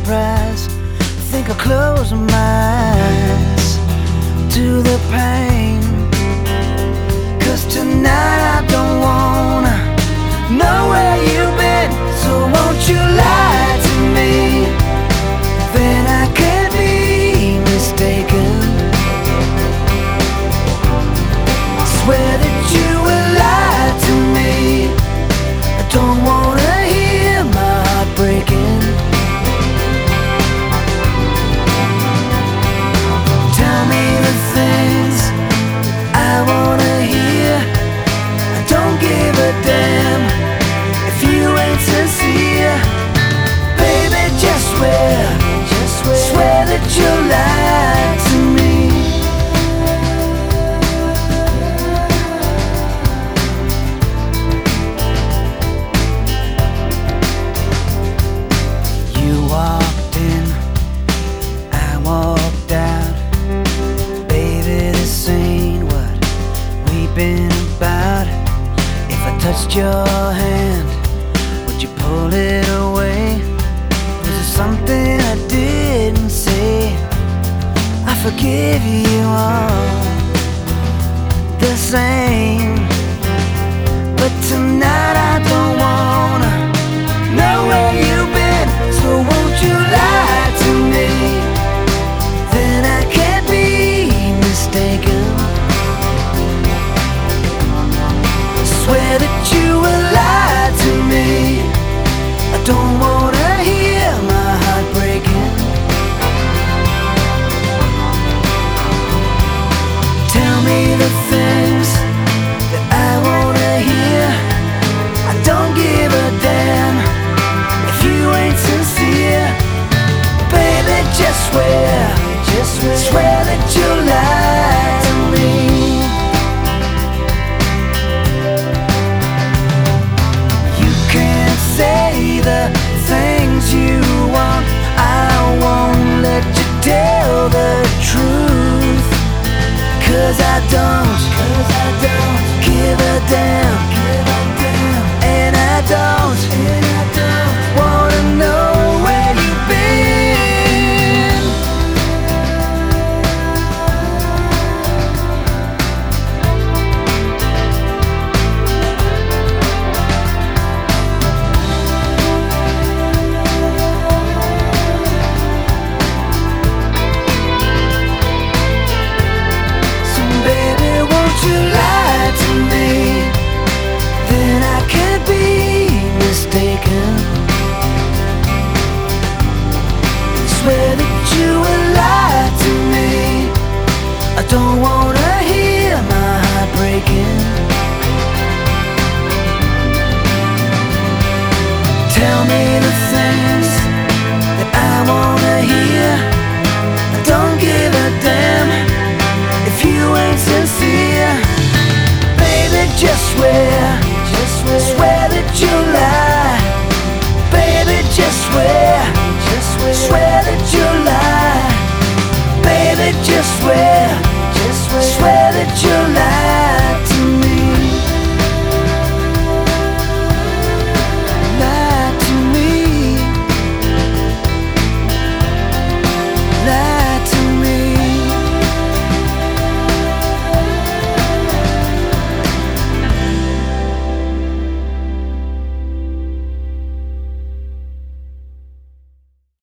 surprise. Think I'll close my eyes to the pain, 'cause tonight I don't wanna know where you've been. So won't you lie to me, then I can't be mistaken. Swear that you will lie to me. I don't wanna hear my heart breaking. Tell me the things I wanna hear. I don't give a damn if you ain't sincere. Baby, just swear that you'll lie to me. You walked in, I walked out. Baby, this ain't what we've been about. If I touched your hand, would you pull it away? Was it something I didn't say? I forgive you all the same, but tonight I don't wanna know where you've been. So won't you lie to me, then I can't be mistaken. Swear that you will lie to me. I don't wanna hear my heart breaking. Tell me the things that I wanna hear. I don't give a damn if you ain't sincere. Baby, just swear that you'll lie to me. You can't say the things you want. I won't let you tell the truth, 'cause I don't give a damn, and I don't wanna know where you've been. So baby, won't you lie to me, then I can't be mistaken. Swear that you will lie to me. I don't wanna hear my heart breaking. Tell me the things that I wanna hear. I don't give a damn if you ain't sincere. Baby, just swear that you'll lie. Baby, just swear